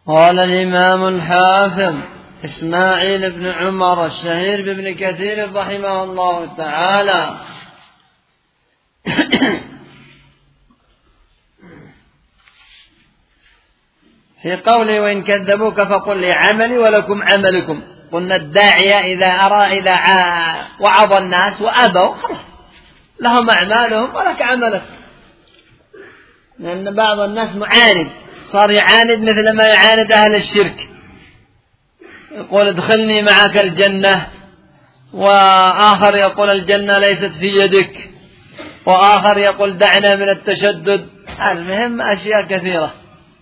قال الإمام الحافظ إسماعيل بن عمر الشهير بابن كثير رحمه الله تعالى: في قوله: وإن كذبوك فقل لي عملي ولكم عملكم. قلنا الداعية إذا وعظ الناس وأبوا خلاص لهم أعمالهم ولك عملك، لأن بعض الناس معاند، صار يعاند مثل ما يعاند أهل الشرك، يقول ادخلني معك الجنة، وآخر يقول الجنة ليست في يدك، وآخر يقول دعنا من التشدد. المهم أشياء كثيرة.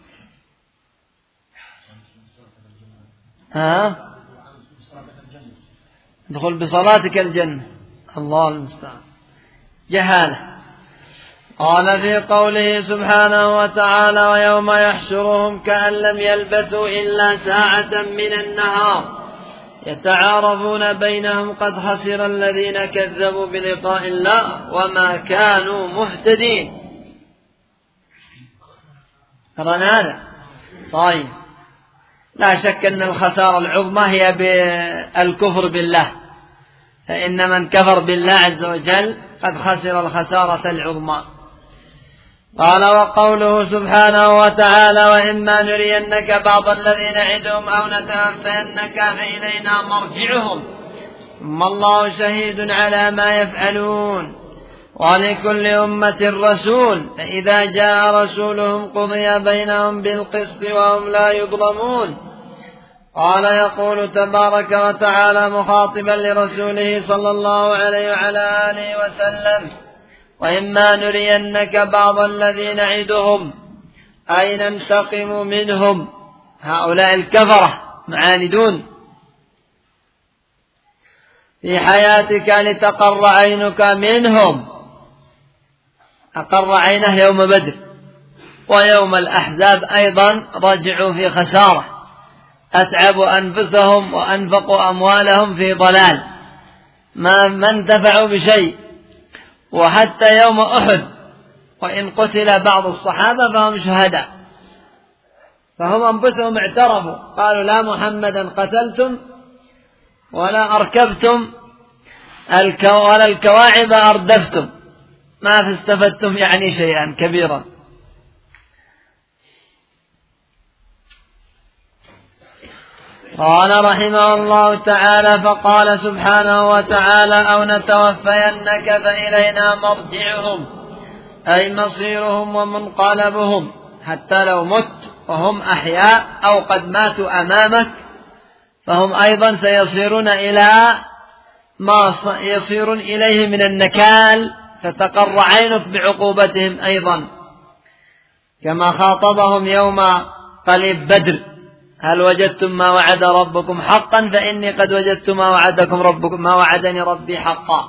ادخل بصلاتك الجنة، الله المستعان، جهالة. قال في قوله سبحانه وتعالى: ويوم يحشرهم كأن لم يلبثوا إلا ساعة من النهار يتعارفون بينهم قد خسر الذين كذبوا بلقاء الله وما كانوا مهتدين. قرأنا هذا؟ طيب، لا شك أن الخسارة العظمى هي بالكفر بالله، فإن من كفر بالله عز وجل قد خسر الخسارة العظمى. قال: وقوله سبحانه وتعالى: وإما نرينك بعض الذين نعدهم أو نتوفينك فإلينا مرجعهم ثم الله شهيد على ما يفعلون ولكل أمة رسول فإذا جاء رسولهم قضي بينهم بالقسط وهم لا يظلمون. قال: يقول تبارك وتعالى مخاطبا لرسوله صلى الله عليه وعلى آله وسلم: وإما نرينك بعض الذين نعدهم أي ننتقم منهم، هؤلاء الكفرة معاندون، في حياتك لتقر عينك منهم. أقر عينه يوم بدر ويوم الأحزاب أيضا رجعوا في خسارة، أتعبوا أنفسهم وأنفقوا أموالهم في ضلال، ما انتفعوا بشيء. وحتى يوم أحد وإن قتل بعض الصحابة فهم شهداء، فهم أنفسهم اعترفوا، قالوا: لا محمدا قتلتم ولا أركبتم ولا الكواعب أردفتم، ما استفدتم يعني شيئا كبيرا. قال رحمه الله تعالى: فقال سبحانه وتعالى: أو نتوفينك فإلينا مرجعهم أي مصيرهم ومنقلبهم، حتى لو مت وهم أحياء أو قد ماتوا أمامك فهم أيضا سيصيرون إلى ما يصيرون إليه من النكال، فتقر عينك بعقوبتهم أيضا، كما خاطبهم يوم قليب بدر: هل وجدتم ما وعد ربكم حقا فإني قد وجدت ما وعدني ربي حقا.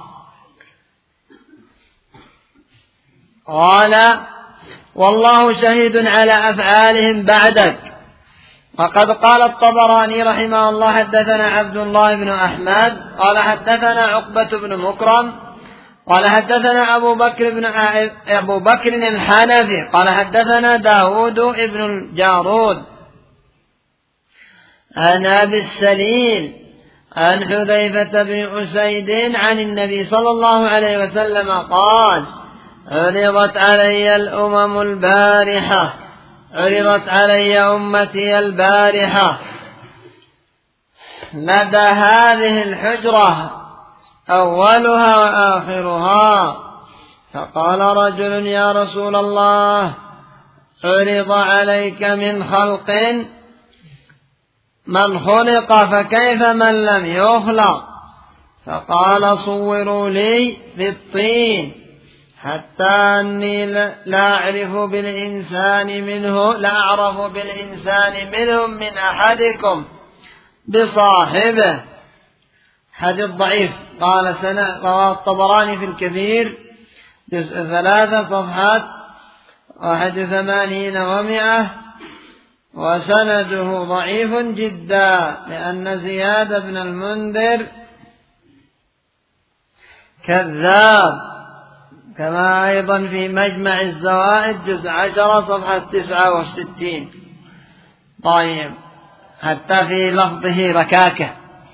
قال: والله شهيد على أفعالهم بعدك. وقد قال الطبراني رحمه الله: حدثنا عبد الله بن أحمد قال حدثنا عقبة بن مكرم قال حدثنا أبو بكر الحنفي قال حدثنا داود بن الجارود عن أبي السليل عن حذيفة بن أسيد عن النبي صلى الله عليه وسلم قال: عرضت علي الأمم البارحة، عرضت علي أمتي البارحة لدى هذه الحجرة أولها وآخرها، فقال رجل: يا رسول الله، عرض عليك من خلق من خلق فكيف من لم يخلق؟ فقال: صوروا لي في الطين حتى أني لا أعرف بالإنسان منهم من أحدكم بصاحبه. حديث ضعيف. قال: رواه الطبراني في الكبير جزء 3 صفحات 81 و100، وسنده ضعيف جدا لأن زياد بن المنذر كذاب، كما أيضا في مجمع الزوائد جزء 10 صفحة 69. طيب، حتى في لفظه ركاكة.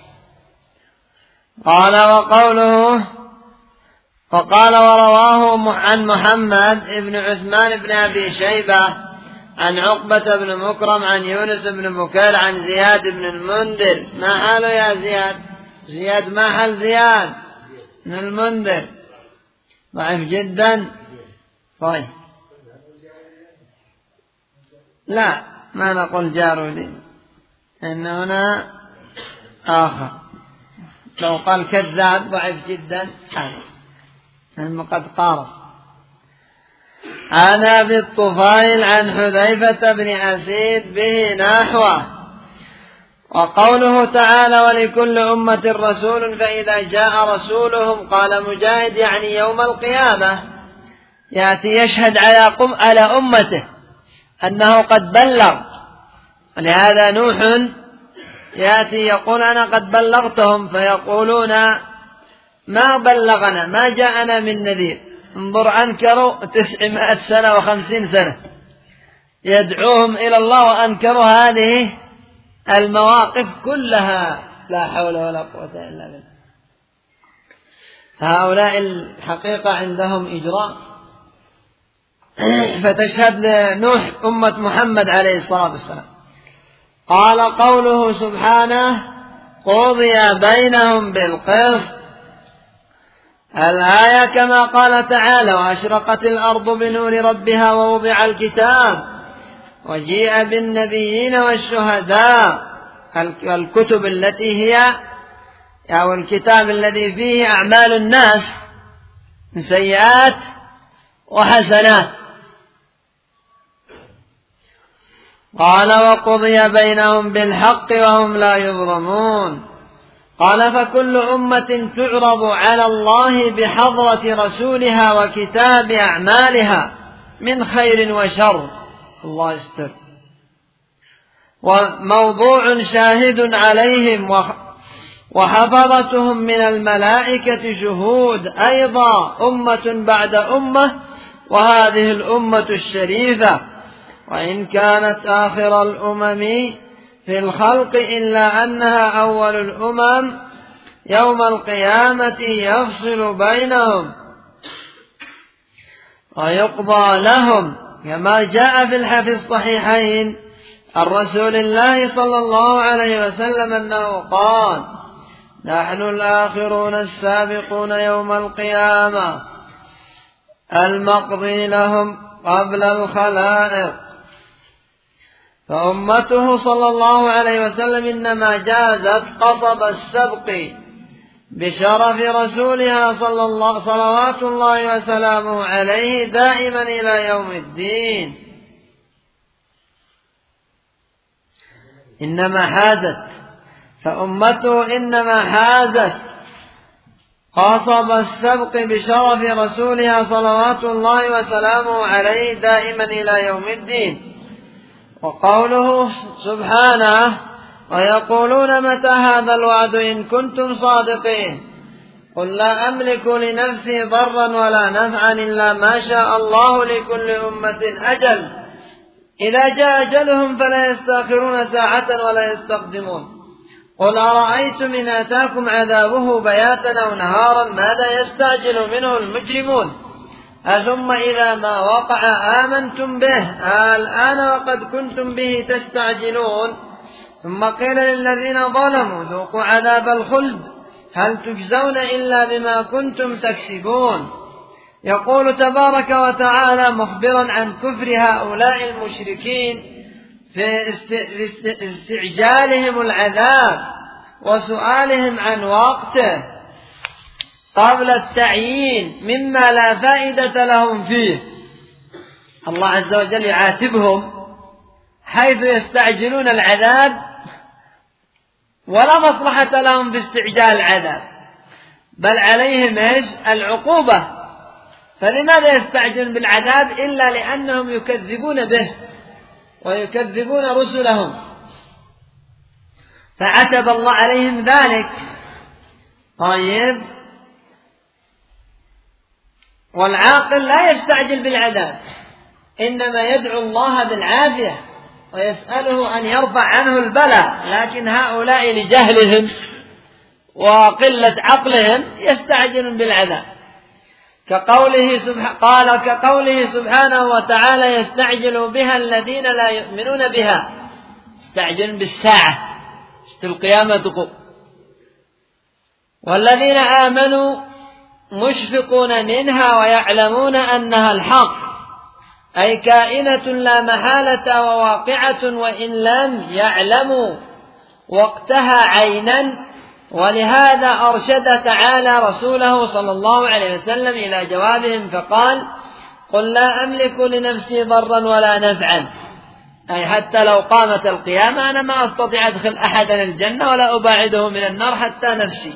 قال وقوله وقال ورواه عن محمد بن عثمان بن أبي شيبة عن عقبة بن مكرم عن يونس بن بكير عن زياد بن المنذر. ما حاله يا زياد؟ زياد ما حال زياد بن المنذر؟ ضعيف جدا. طيب لا، ما نقول جارودي، إن هنا آخر. لو قال كذاب ضعيف جدا، هم قد قارب. عن أبي الطفيل عن حذيفة بن أسيد به نحوه. وقوله تعالى ولكل أمة رسول فإذا جاء رسولهم، قال مجاهد يعني يوم القيامة يأتي يشهد على أمته أنه قد بلغ. لهذا نوح يأتي يقول أنا قد بلغتهم، فيقولون ما بلغنا، ما جاءنا من نذير. انظر، أنكروا 900 سنة و50 سنة يدعوهم إلى الله، وأنكروا هذه المواقف كلها. لا حول ولا قوة إلا بالله. فهؤلاء الحقيقة عندهم إجراء. فتشهد لنوح أمة محمد عليه الصلاة والسلام. قال قوله سبحانه قضي بينهم بالقسط. الآية كما قال تعالى وأشرقت الأرض بنور ربها ووضع الكتاب وجيء بالنبيين والشهداء. الكتب التي هي أو الكتاب الذي فيه أعمال الناس من سيئات وحسنات. قال وقضي بينهم بالحق وهم لا يظلمون. قال فكل أمة تعرض على الله بحضرة رسولها وكتاب أعمالها من خير وشر، الله يستر، وموضوع شاهد عليهم وحفظتهم من الملائكة شهود أيضا أمة بعد أمة، وهذه الأمة الشريفة وإن كانت آخر الأمم في الخلق إلا أنها أول الأمم يوم القيامة يفصل بينهم ويقضى لهم، كما جاء في الصحيحين عن رسول الله صلى الله عليه وسلم أنه قال نحن الآخرون السابقون يوم القيامة المقضي لهم قبل الخلائق. فأمته صلى الله عليه وسلم إنما جازت قصب السبق بشرف رسولها صلوات الله وسلامه عليه دائما إلى يوم الدين. إنما حازت، فأمته إنما حازت قصب السبق بشرف رسولها صلوات الله وسلامه عليه دائما إلى يوم الدين. وقوله سبحانه ويقولون متى هذا الوعد إن كنتم صادقين قل لا أملك لنفسي ضرا ولا نفعا إلا ما شاء الله لكل أمة أجل إذا جاء أجلهم فلا يستأخرون ساعة ولا يستقدمون. قل أرأيتم إن أتاكم عذابه بياتا أو نهارا ماذا يستعجل منه المجرمون أثم إذا ما وقع آمنتم به الآن وقد كنتم به تستعجلون. ثم قيل للذين ظلموا ذوقوا عذاب الخلد هل تجزون إلا بما كنتم تكسبون. يقول تبارك وتعالى مخبرا عن كفر هؤلاء المشركين في استعجالهم العذاب وسؤالهم عن وقته قبل التعيين مما لا فائدة لهم فيه. الله عز وجل يعاتبهم حيث يستعجلون العذاب ولا مصلحة لهم باستعجال العذاب، بل عليهم العقوبة. فلماذا يستعجلون بالعذاب إلا لأنهم يكذبون به ويكذبون رسلهم، فعتب الله عليهم ذلك. طيب، والعاقل لا يستعجل بالعذاب، إنما يدعو الله بالعافية ويسأله أن يرفع عنه البلاء، لكن هؤلاء لجهلهم وقلة عقلهم يستعجلون بالعذاب، كقوله سبحانه وتعالى: يستعجل بها الذين لا يؤمنون بها، يستعجلون بالساعة القيامة تقوم، والذين آمنوا مشفقون منها ويعلمون أنها الحق، أي كائنة لا محالة وواقعة، وإن لم يعلموا وقتها عينا. ولهذا أرشد تعالى رسوله صلى الله عليه وسلم إلى جوابهم فقال: قل لا أملك لنفسي ضرا ولا نفعا، أي حتى لو قامت القيامة أنا ما أستطيع أدخل أحدا الجنة ولا أباعده من النار حتى نفسي.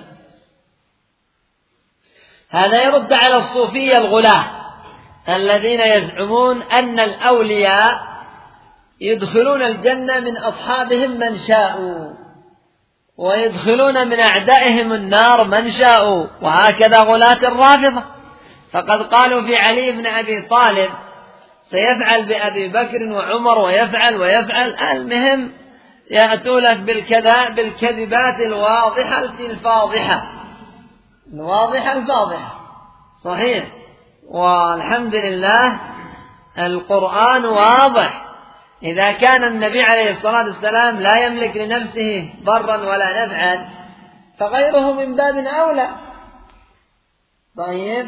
هذا يرد على الصوفية الغلاة الذين يزعمون أن الأولياء يدخلون الجنة من أصحابهم من شاءوا، ويدخلون من أعدائهم النار من شاءوا، وهكذا غلاة الرافضة، فقد قالوا في علي بن أبي طالب: سيفعل بأبي بكر وعمر ويفعل. المهم يأتونك بالكذبات الواضحة الفاضحة. صحيح، والحمد لله القرآن واضح. إذا كان النبي عليه الصلاة والسلام لا يملك لنفسه ضرا ولا نفعا، فغيره من باب أولى. طيب،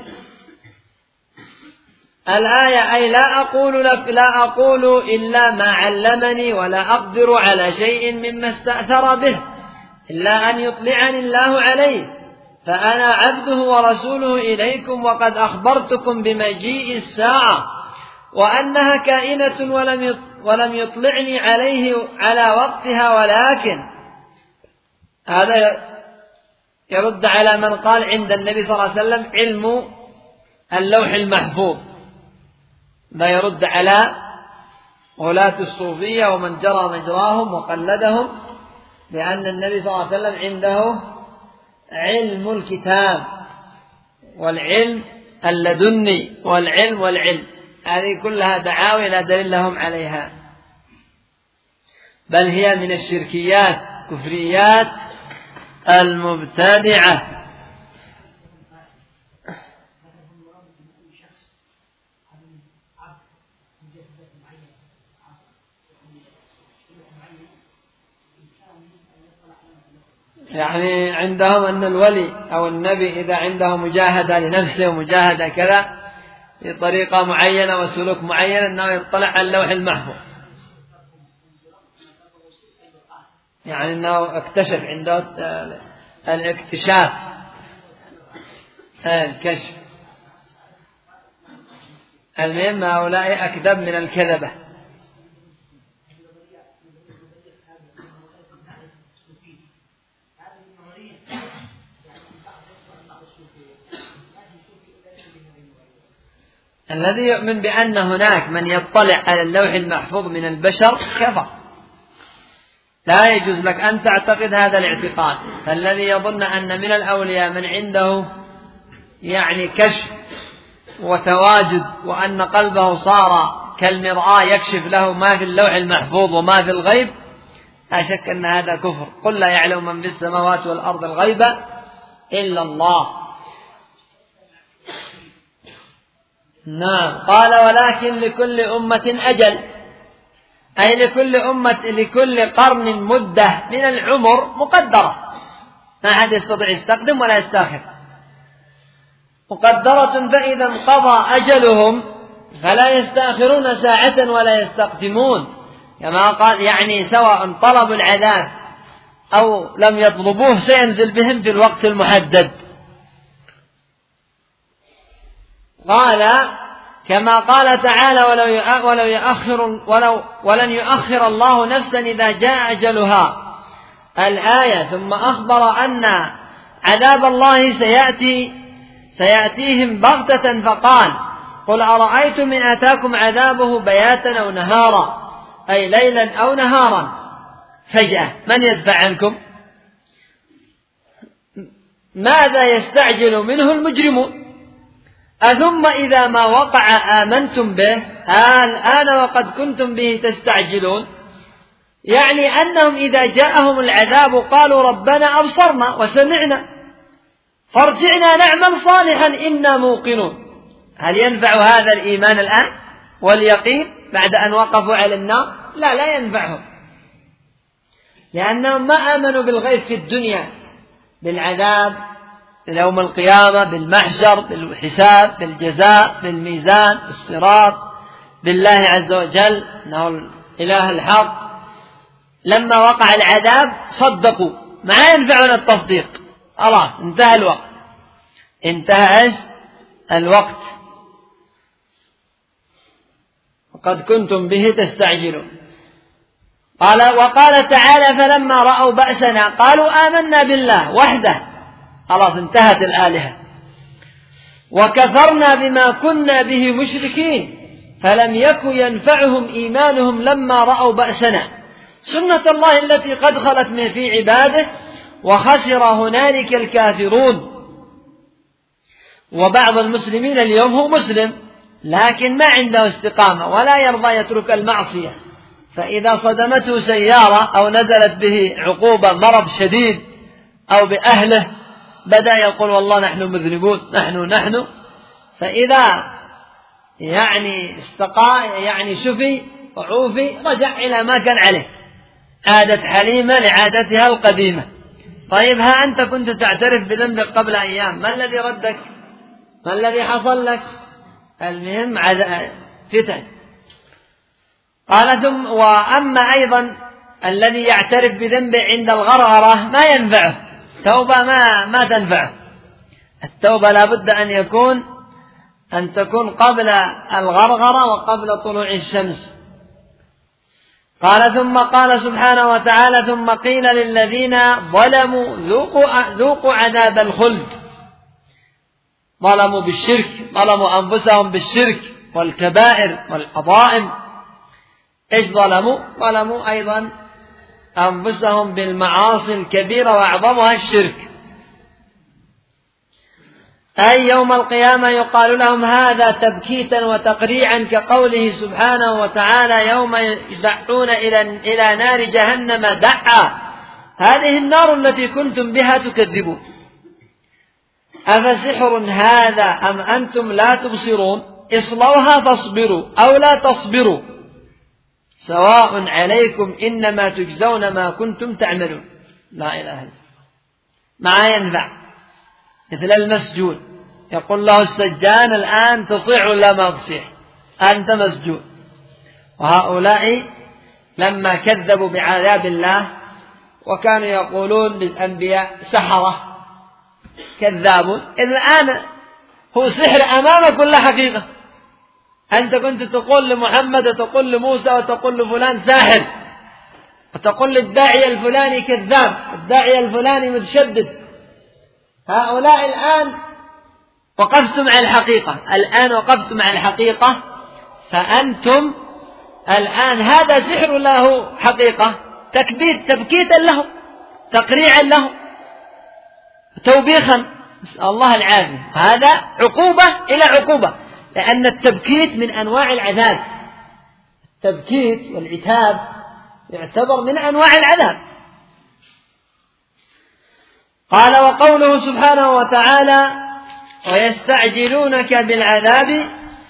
الآية: أي لا أقول إلا ما علمني، ولا أقدر على شيء مما استأثر به إلا أن يطلعني الله عليه، فأنا عبده ورسوله إليكم، وقد أخبرتكم بمجيء الساعة وأنها كائنة ولم يطلعني على وقتها. ولكن هذا يرد على من قال عند النبي صلى الله عليه وسلم علم اللوح المحفوظ، لا يرد على غلاة الصوفية ومن جرى مجراهم وقلدهم، لأن النبي صلى الله عليه وسلم عنده علم الكتاب والعلم اللدني والعلم، هذه كلها دعاوى لا دليل لهم عليها، بل هي من الشركيات كفريات المبتدعة. يعني عندهم أن الولي أو النبي إذا عنده مجاهدة لنفسه ومجاهدة كذا بطريقة معينة وسلوك معين أنه يطلع على اللوح المحفوظ، يعني أنه اكتشف عنده الاكتشاف الكشف. المهم هؤلاء أكذب من الكذبة. الذي يؤمن بأن هناك من يطلع على اللوح المحفوظ من البشر كفر، لا يجوز لك أن تعتقد هذا الاعتقاد. فالذي يظن أن من الأولياء من عنده يعني كشف وتواجد، وأن قلبه صار كالمرآة يكشف له ما في اللوح المحفوظ وما في الغيب، لا شك أن هذا كفر. قل لا يعلم من في السماوات والأرض الغيب إلا الله. نعم. قال: ولكن لكل أمة أجل، أي لكل قرن مدة من العمر مقدرة، ما أحد يستطيع يستقدم ولا يستأخر، مقدرة، فإذا انقضى أجلهم فلا يستأخرون ساعة ولا يستقدمون، كما قال يعني سواء طلبوا العذاب أو لم يطلبوه سينزل بهم في الوقت المحدد. قال كما قال تعالى: ولن يؤخر الله نفسا إذا جاء أجلها، الآية. ثم أخبر أن عذاب الله سيأتيهم بغتة، فقال: قل أرأيتم إن أتاكم عذابه بياتا أو نهارا، أي ليلا أو نهارا فجأة، من يدفع عنكم؟ ماذا يستعجل منه المجرمون؟ أثم إذا ما وقع آمنتم به الآن وقد كنتم به تستعجلون. يعني أنهم إذا جاءهم العذاب قالوا ربنا أبصرنا وسمعنا فارجعنا نعمل صالحا إنا موقنون. هل ينفع هذا الإيمان الآن واليقين بعد أن وقفوا على النار؟ لا ينفعهم، لأنهم ما آمنوا بالغيب في الدنيا، بالعذاب يوم القيامة، بالمحشر، بالحساب، بالجزاء، بالميزان، بالصراط، بالله عز وجل أنه الإله الحق. لما وقع العذاب صدقوا، ما ينفعنا التصديق، خلاص انتهى الوقت، انتهى الوقت، وقد كنتم به تستعجلون. وقال تعالى فلما رأوا بأسنا قالوا آمنا بالله وحده، خلاص انتهت الآلهة، وكفرنا بما كنا به مشركين فلم يكن ينفعهم إيمانهم لما رأوا بأسنا. سنة الله التي قد خلت من في عباده وخسر هنالك الكافرون. وبعض المسلمين اليوم هو مسلم لكن ما عنده استقامة ولا يرضى يترك المعصية، فإذا صدمته سيارة أو نزلت به عقوبة مرض شديد أو بأهله بدأ يقول والله نحن مذنبون نحن، فإذا شفي وعوفي رجع إلى ما كان عليه، عادت حليمة لعادتها القديمة. طيب ها أنت كنت تعترف بذنبك قبل أيام، ما الذي ردك؟ ما الذي حصل لك؟ المهم فتن. قال ثم وأما أيضا الذي يعترف بذنبه عند الغرغرة ما ينفعه، توبة ما تنفعه. التوبة لابد أن تكون قبل الغرغرة وقبل طلوع الشمس. قال ثم قال سبحانه وتعالى ثم قيل للذين ظلموا ذوقوا عذاب الخلد. ظلموا بالشرك، ظلموا أنفسهم بالشرك والكبائر والعظائم. إيش ظلموا؟ ظلموا أيضا أنفسهم بالمعاصي الكبيرة وأعظمها الشرك. أي يوم القيامة يقال لهم هذا تبكيتا وتقريعا كقوله سبحانه وتعالى يوم يدعون إلى نار جهنم دعا، هذه النار التي كنتم بها تكذبون. أفسحر هذا أم أنتم لا تبصرون اصلوها فاصبروا أو لا تصبروا سواء عليكم إنما تجزون ما كنتم تعملون. لا إله إلا الله. ما ينفع، مثل المسجون يقول له السجان الآن تصيح ولا ما تصيح، أنت مسجون. وهؤلاء لما كذبوا بعذاب الله وكانوا يقولون للأنبياء سحرة كذابون، الآن هو سحر أمامك ولا حقيقة؟ أنت كنت تقول لمحمد وتقول لموسى وتقول لفلان ساحر، وتقول للداعية الفلاني كذاب، الداعية الفلاني متشدد. هؤلاء الآن وقفتم على الحقيقة، الآن وقفتم على الحقيقة، فأنتم الآن هذا سحر له حقيقة، تبكيتا له، تقريعا له، توبيخا، نسأل الله العافية. هذا عقوبة إلى عقوبة، لأن التبكيت من أنواع العذاب، التبكيت والعتاب يعتبر من أنواع العذاب. قال وقوله سبحانه وتعالى ويستعجلونك بالعذاب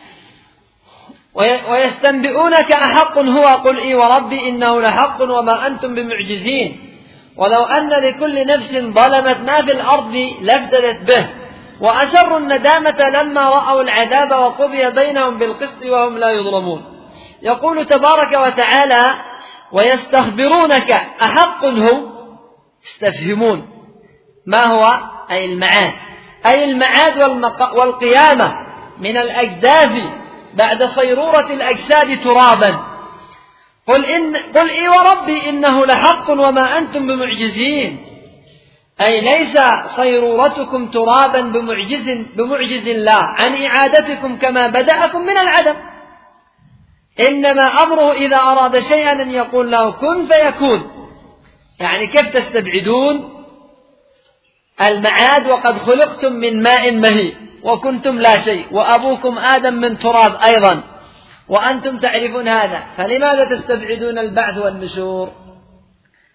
ويستنبئونك أحق هو قل إي وربي إنه لحق وما أنتم بمعجزين ولو أن لكل نفس ظلمت ما في الأرض لافتدت به وأسروا الندامة لما رأوا العذاب وقضي بينهم بالقسط وهم لا يظلمون. يقول تبارك وتعالى ويستخبرونك أحق هو، استفهمون ما هو؟ أي المعاد، أي المعاد والقيامة من الأجداث بعد صيرورة الأجساد ترابا. قل إي وربي إنه لحق وما أنتم بمعجزين، أي ليس صيرورتكم ترابا بمعجز الله عن إعادتكم كما بدأكم من العدم، إنما أمره إذا أراد شيئا أن يقول له كن فيكون. يعني كيف تستبعدون المعاد وقد خلقتم من ماء مهين وكنتم لا شيء وأبوكم آدم من تراب أيضا وأنتم تعرفون هذا، فلماذا تستبعدون البعث والنشور؟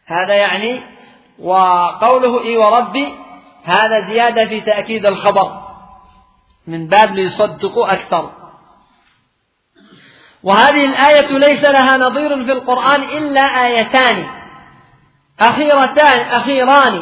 هذا يعني وقوله إي وربي هذا زيادة في تأكيد الخبر من باب ليصدقوا أكثر. وهذه الآية ليس لها نظير في القرآن إلا آيتان أخيران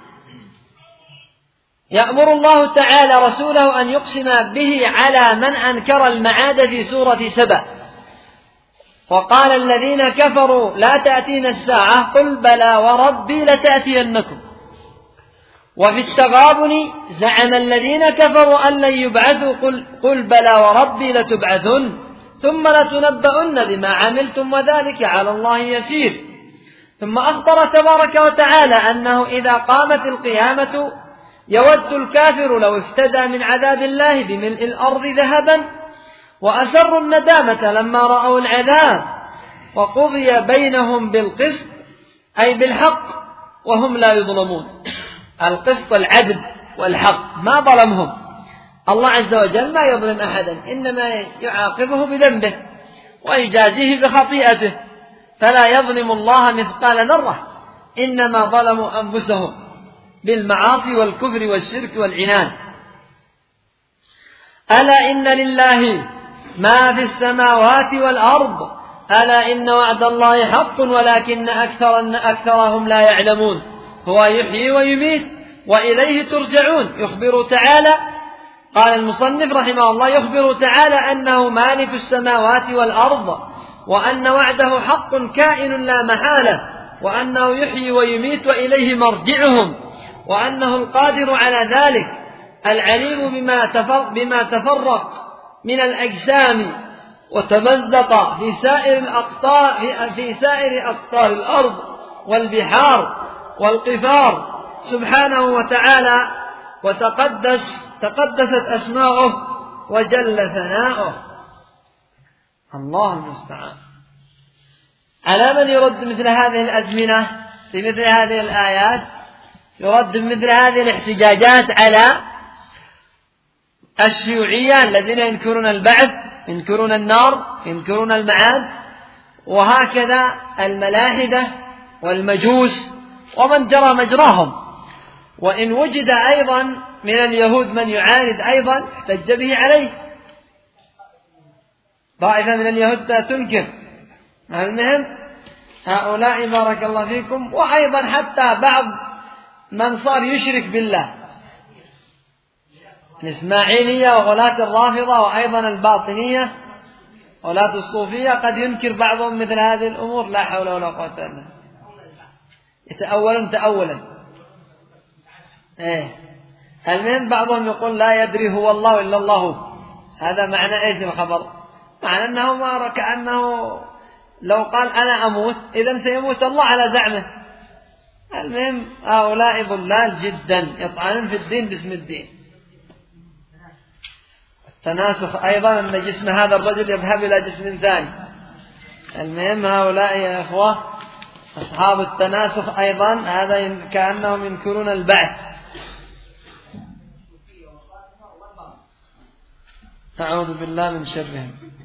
يأمر الله تعالى رسوله أن يقسم به على من أنكر المعاد في سورة سبأ. وقال الذين كفروا لا تأتينا الساعة قل بلى وربي لتأتينكم. وفي التغابن زعم الذين كفروا أن لن يبعثوا قل بلى وربي لتبعثن ثم لتنبؤن بما عملتم وذلك على الله يسير. ثم أخبر تبارك وتعالى أنه إذا قامت القيامة يود الكافر لو افتدى من عذاب الله بملء الأرض ذهبا وأسروا الندامة لما رأوا العذاب وقضي بينهم بالقسط أي بالحق وهم لا يظلمون. القسط العدل والحق، ما ظلمهم الله عز وجل، ما يظلم أحدا، إنما يعاقبه بذنبه ويجازيه بخطيئته، فلا يظلم الله مثقال ذرة، إنما ظلموا أنفسهم بالمعاصي والكفر والشرك والعناد. ألا إن لله ما في السماوات والأرض ألا إن وعد الله حق ولكن أكثرهم لا يعلمون. هو يحيي ويميت وإليه ترجعون. يخبر تعالى، قال المصنف رحمه الله، يخبر تعالى أنه مالك السماوات والأرض وأن وعده حق كائن لا محالة، وأنه يحيي ويميت وإليه مرجعهم، وأنه القادر على ذلك، العليم بما تفرق من الأجسام وتمزق في سائر أقطار الأرض والبحار والقفار سبحانه وتعالى، تقدست أسماؤه وجل ثناؤه. الله المستعان. على من يرد مثل هذه الأزمنة في مثل هذه الآيات؟ يرد مثل هذه الاحتجاجات على الشيوعية الذين ينكرون البعث، ينكرون النار، ينكرون المعاد، وهكذا الملاحدة والمجوس ومن جرى مجراهم. وإن وجد أيضا من اليهود من يعاند أيضا احتج به عليه، طائفة من اليهود تنكر. المهم هؤلاء بارك الله فيكم، وأيضا حتى بعض من صار يشرك بالله، الإسماعيلية وغلاة الرافضة وأيضا الباطنية وغلاة الصوفية، قد ينكر بعضهم مثل هذه الأمور. لا حول ولا قوة إلا بالله. يتأولون تأولا. المهم بعضهم يقول لا يدري هو الله إلا الله. هذا معنى إيش الخبر؟ معنى أنه ما كأنه لو قال أنا أموت إذن سيموت الله على زعمه. المهم هؤلاء ضلال جدا، يطعنون في الدين باسم الدين. التناسخ أيضا أن جسم هذا الرجل يذهب إلى جسم ثاني. المهم هؤلاء يا إخوة أصحاب التناسخ أيضا، هذا كأنهم ينكرون البعث. أعوذ بالله من شرهم.